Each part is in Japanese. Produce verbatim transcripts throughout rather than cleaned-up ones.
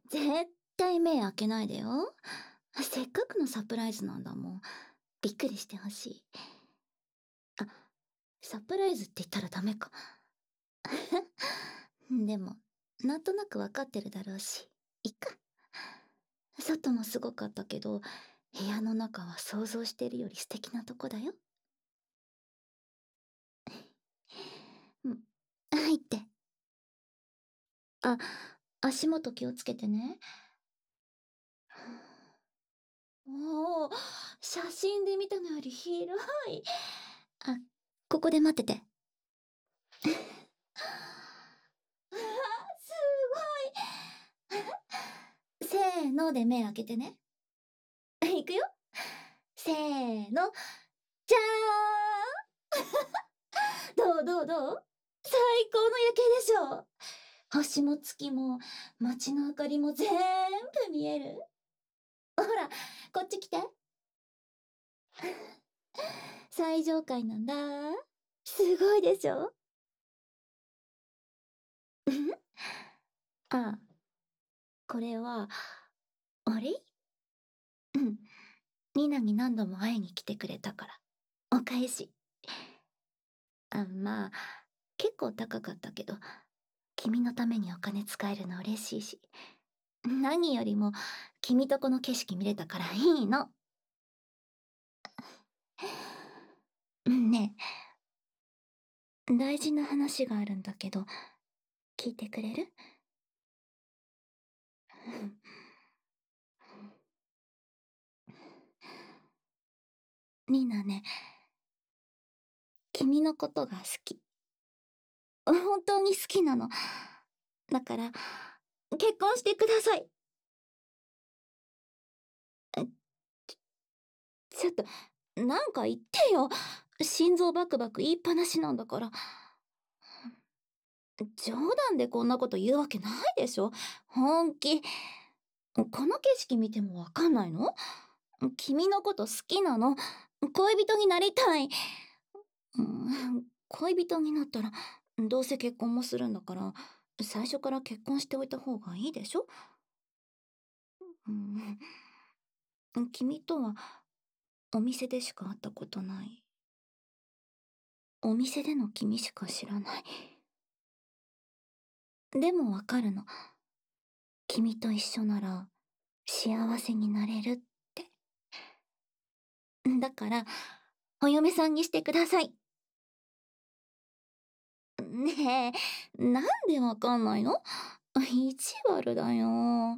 絶対目開けないでよ。せっかくのサプライズなんだもん。びっくりしてほしい。あ、サプライズって言ったらダメか。でも、なんとなくわかってるだろうし、いっか。外もすごかったけど、部屋の中は想像してるより素敵なとこだよ。うん。入って。あ、足元気をつけてね。おお、写真で見たのより広い。あ、ここで待ってて。あー、すごい。せーので目開けてね。いくよ。せーの。じゃーん。どうどうどう？最高の夜景でしょ。星も月も街の明かりも全部見える。ほら、こっち来て。最上階なんだ。すごいでしょ？あ、これは、あれ？うん。ニナに何度も会いに来てくれたから。お返し。あ、まあ、結構高かったけど、君のためにお金使えるの嬉しいし。何よりも、君とこの景色見れたからいいの。ねえ、大事な話があるんだけど、聞いてくれる？ニナね、君のことが好き。本当に好きなの。だから、結婚してください。ちょっと、なんか言ってよ。心臓バクバク言いっぱなしなんだから。冗談でこんなこと言うわけないでしょ。本気。この景色見てもわかんないの？君のこと好きなの。恋人になりたい。うん、恋人になったら、どうせ結婚もするんだから、最初から結婚しておいた方がいいでしょ？うん、君とはお店でしか会ったことない。お店での君しか知らない。でもわかるの。君と一緒なら幸せになれるって。だから、お嫁さんにしてください。ねえ、なんでわかんないの？意地悪だよ。うん、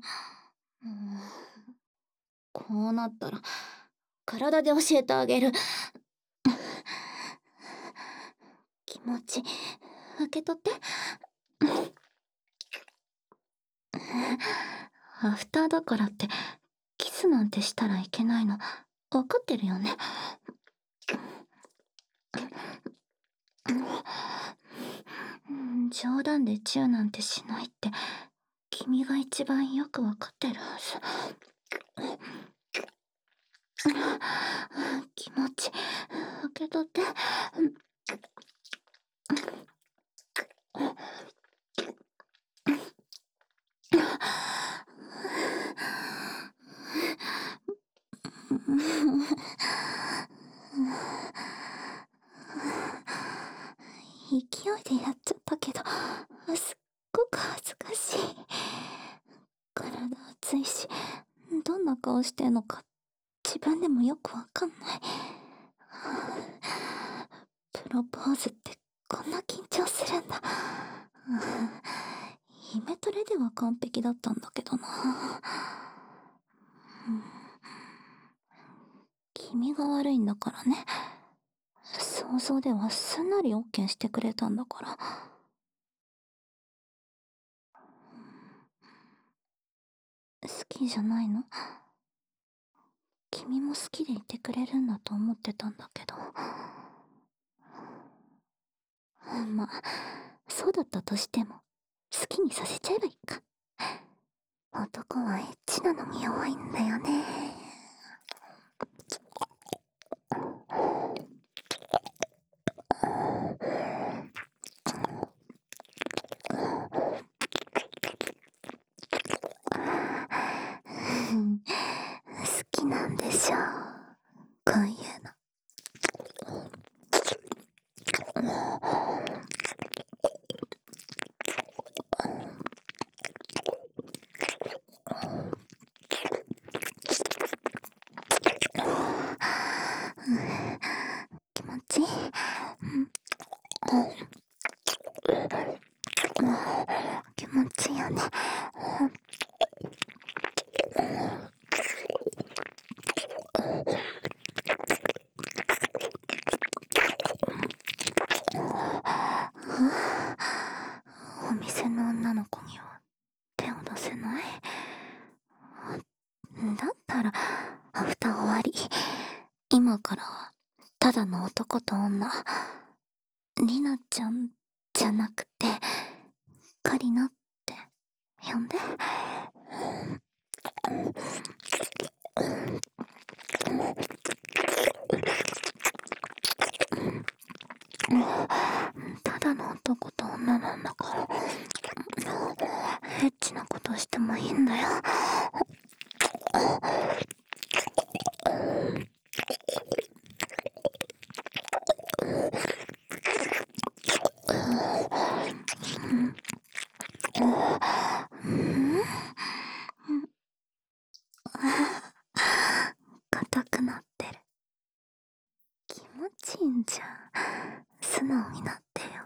こうなったら、体で教えてあげる。気持ち、受け取って。アフターだからって、キスなんてしたらいけないの、わかってるよね。冗談でチューなんてしないって、君が一番よくわかってるはず。気持ち、受け取って。勢いでやっちゃったけど、すっごく恥ずかしい。体熱いし、どんな顔してんのか自分でもよくわかんない。プロポーズってこんな緊張するんだ。イメトレでは完璧だったんだけどな。君が悪いんだからね。想像ではすんなり OK してくれたんだから。好きじゃないの？君も好きでいてくれるんだと思ってたんだけど。まあ、そうだったとしても、好きにさせちゃえばいいか。男はエッチなのに弱いんだよね。 ね。お店の女の子には手を出せない。だったらアフター終わり。今からはただの男と女。リナちゃんじゃなくてカリナって呼んで。ただの男と女なんだから、エッチなことしてもいいんだよ。硬くなってる。気持ちいいんじゃん。素直になってよ。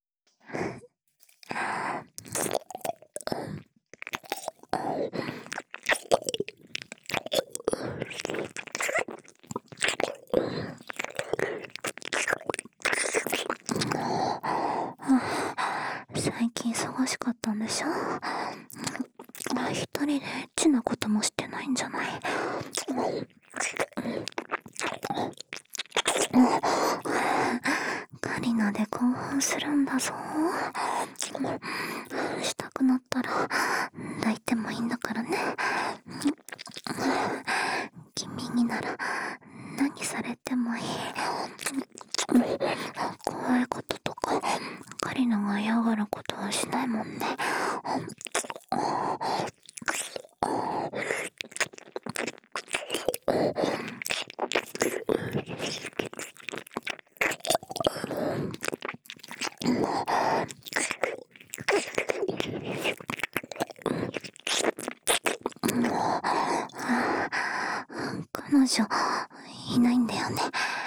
最近忙しかったんでしょ。一人でエッチなこともしてないんじゃない。カリナで興奮するんだぞ。したくなったら抱いてもいいんだからね。君になら何されてもいい。怖いこととかカリナが嫌がることはしないもんね。彼女いないんだよね。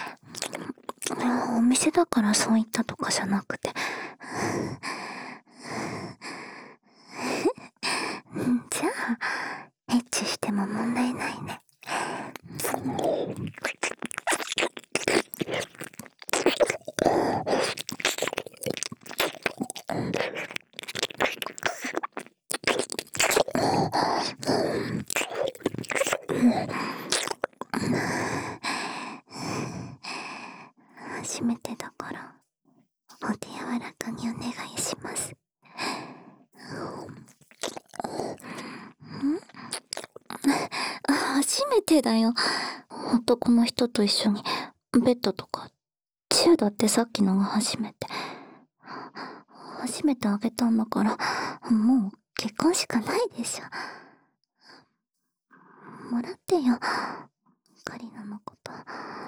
お店だからそう言ったとかじゃなくて。じゃあエッチしても問題ないね。初めてだからお手柔らかにお願いします。初めてだよ。男の人と一緒にベッドとか。チューだってさっきのが初めて。初めてあげたんだからもう結婚しかないでしょ。もらってよ、カリナのこと。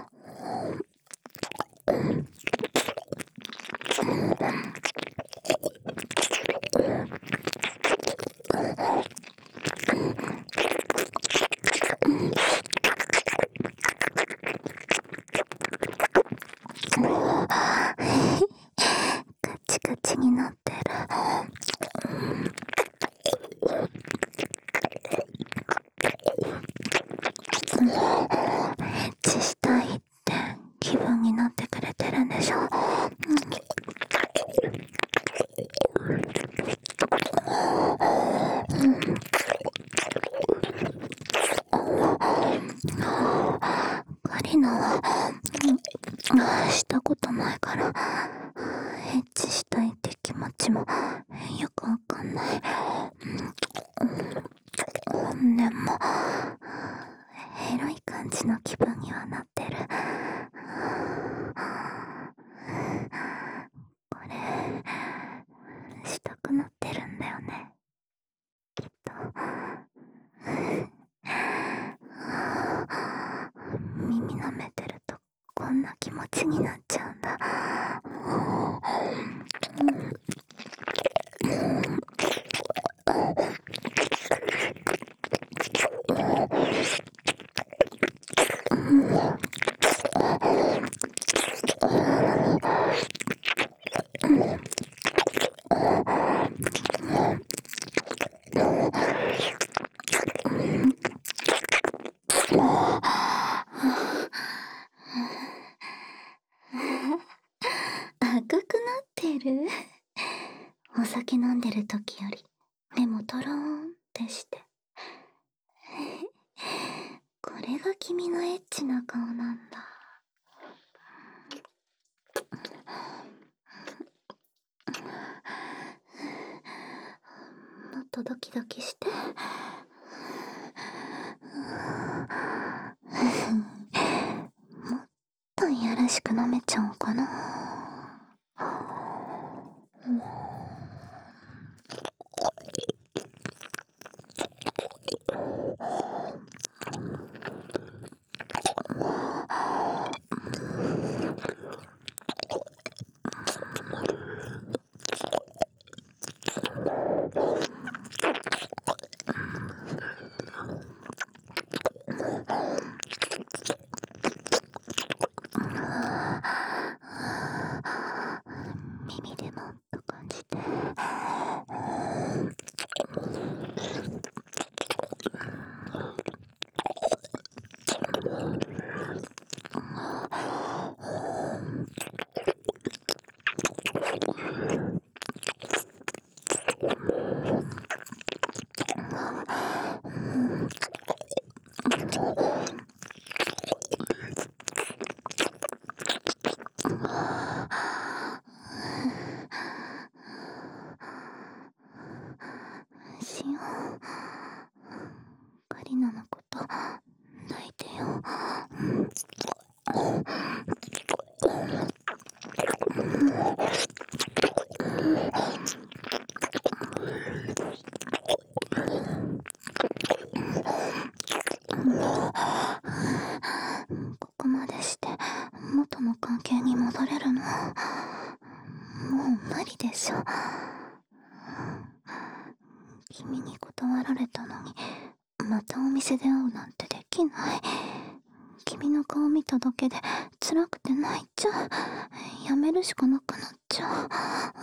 カチカチになってる。エッチしたいって気分になってくれてるんでしょ。カリナはしたことないからエッチしたいって気持ちもよくわかんない。でもエロい感じの気分にはなってる。これしたくなってるんだよね、きっと。耳舐めてるとこんな気持ちになっちゃうんだ。 して。これが君のエッチな顔なんだ。もっとドキドキして。もっといやらしく舐めちゃおうかな。耳でもっと感じて。しお、カリナのこと抱いてよ。ここまでして元の関係に戻れるの？もう無理でしょ。君に断られたのにまたお店で会うなんてできない。君の顔見ただけで辛くて泣いちゃう。やめるしかなくなっちゃう。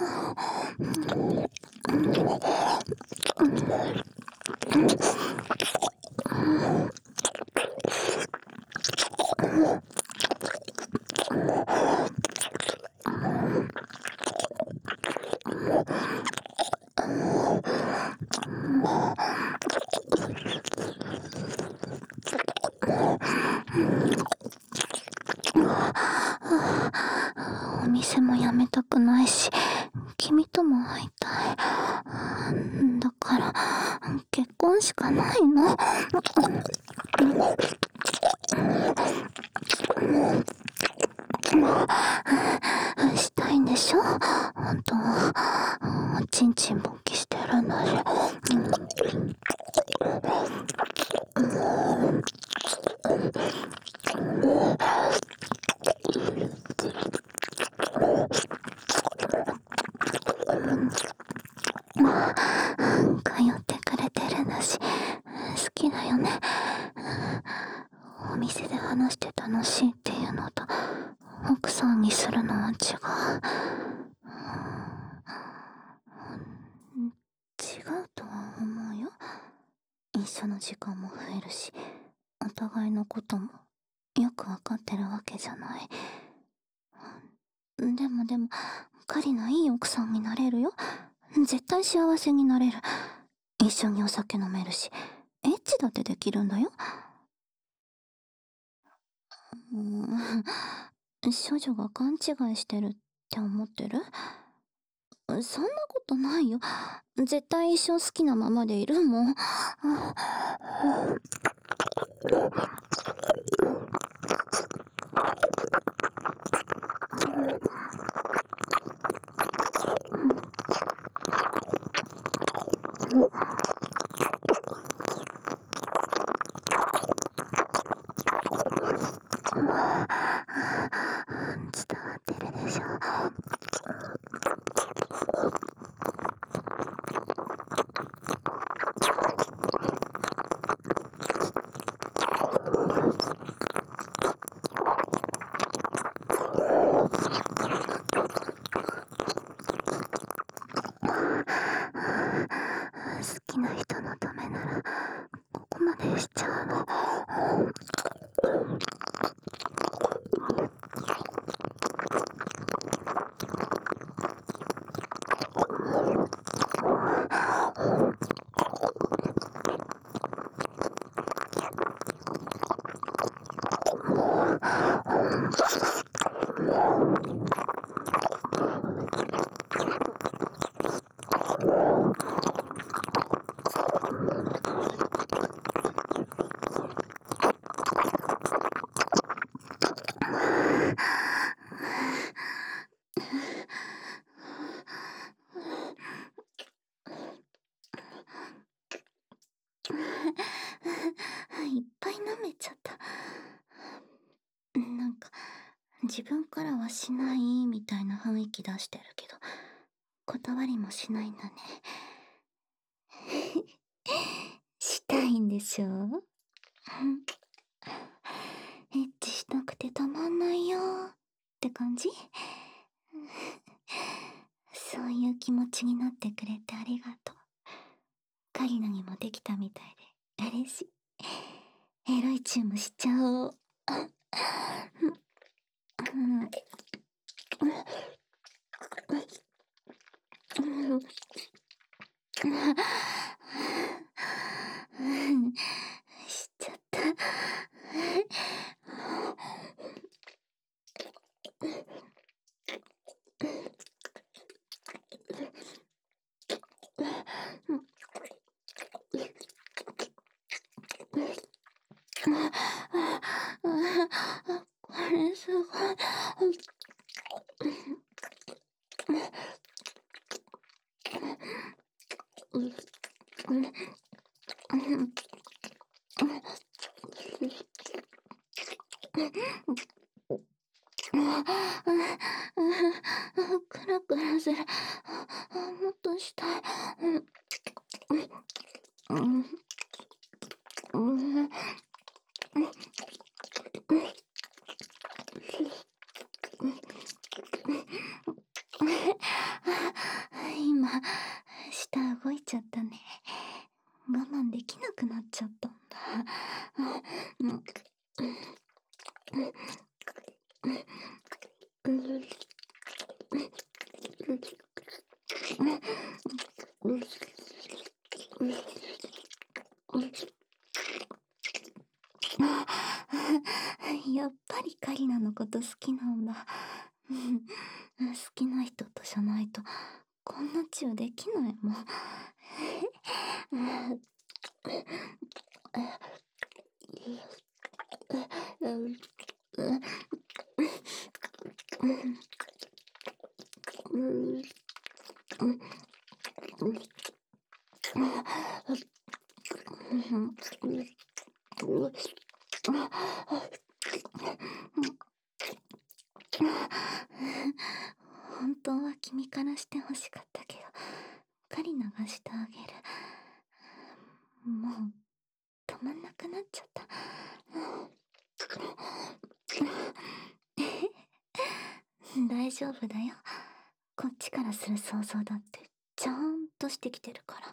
お店も辞めたくないし、君とも会いたい。だから結婚しかないの。したいんでしょ本当は。ちんちん勃起してるんだし。通ってくれてるんだし好きだよね。お店で話して楽しいっていうのと奥さんにするのは違う。違うとは思うよ。一緒の時間も増えるしお互いのこともよくわかってるわけじゃない。でもでもカリナいい奥さんになれるよ。絶対幸せになれる。一緒にお酒飲めるしエッチだってできるんだよ。うーん、少女が勘違いしてるって思ってる？そんなことないよ。絶対一生好きなままでいるもん。伝わってるでしょ。好きな人のためならここまでしちゃうの。 いっぱい舐めちゃった。なんか、自分からはしないみたいな雰囲気出してるけど、断りもしないんだね。したいんでしょ？エッチしたくてたまんないよって感じ？そういう気持ちになってくれてありがとう。カリナにもできたみたいで嬉しい。エロいチューもしちゃおう。しちゃった。これすごい。クラクラする。もっとしたい。今、舌動いちゃったね。我慢できなくなっちゃったんだ。やっぱりカリナのこと好きなんだ。好きな人とじゃないとこんなチューできないもん。本当は君からして欲しかったけど、カリナがしてあげる。もう止まんなくなっちゃった。大丈夫だよ。こっちからする想像だってちゃんとしてきてるから。